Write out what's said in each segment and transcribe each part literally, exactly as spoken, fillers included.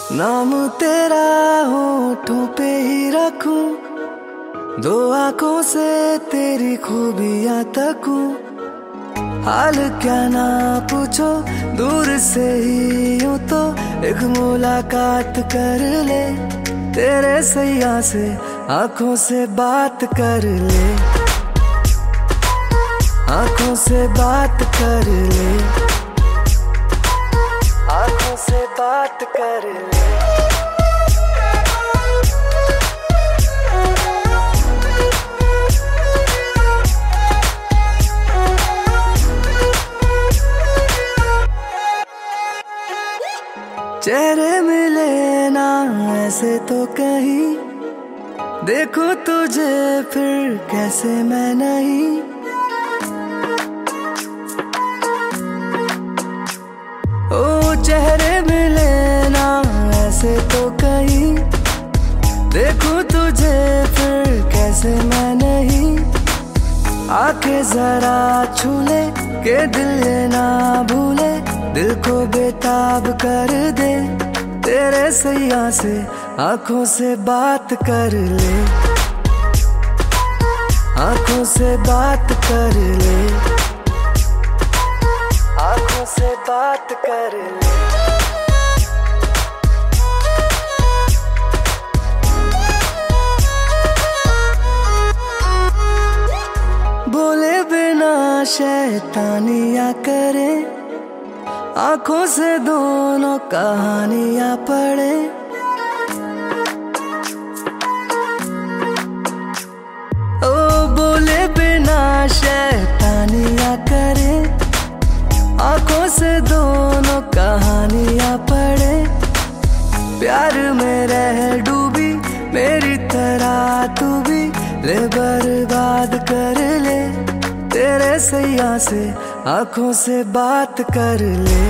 नाम तेरा होठों पे ही रखूं, दो आंखों से तेरी खूबियां तकूं। हाल क्या ना पूछो, दूर से ही यूं तो एक मुलाकात कर ले। तेरे सैया से आंखों से बात कर ले, आंखों से बात कर ले, आंखों से बात कर ले। चेहरे मिले ना ऐसे तो कहीं, देखो तुझे फिर कैसे मैं नहीं। ओ चेहरे मिले ना ऐसे तो कहीं, देखो तुझे फिर कैसे मैं नहीं। आके जरा छू ले के दिल ना भूले, दिल को बेताब कर दे। तेरे सैया से आंखों से बात कर ले, आंखों से बात कर ले, आंखों से बात कर ले। बोले बिना शैतानियां करे, आंखों से दोनों कहानियां पढ़े। ओ बोले बिना शैतानियां करे, आंखों से दोनों कहानियां पढ़े। प्यार में रह डूबी मेरी तरह तू भी, ले बर्बाद कर ले। तेरे सैया से आंखों से बात कर ले,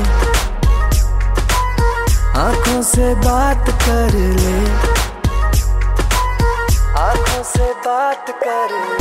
आंखों से बात कर ले, आंखों से बात कर ले।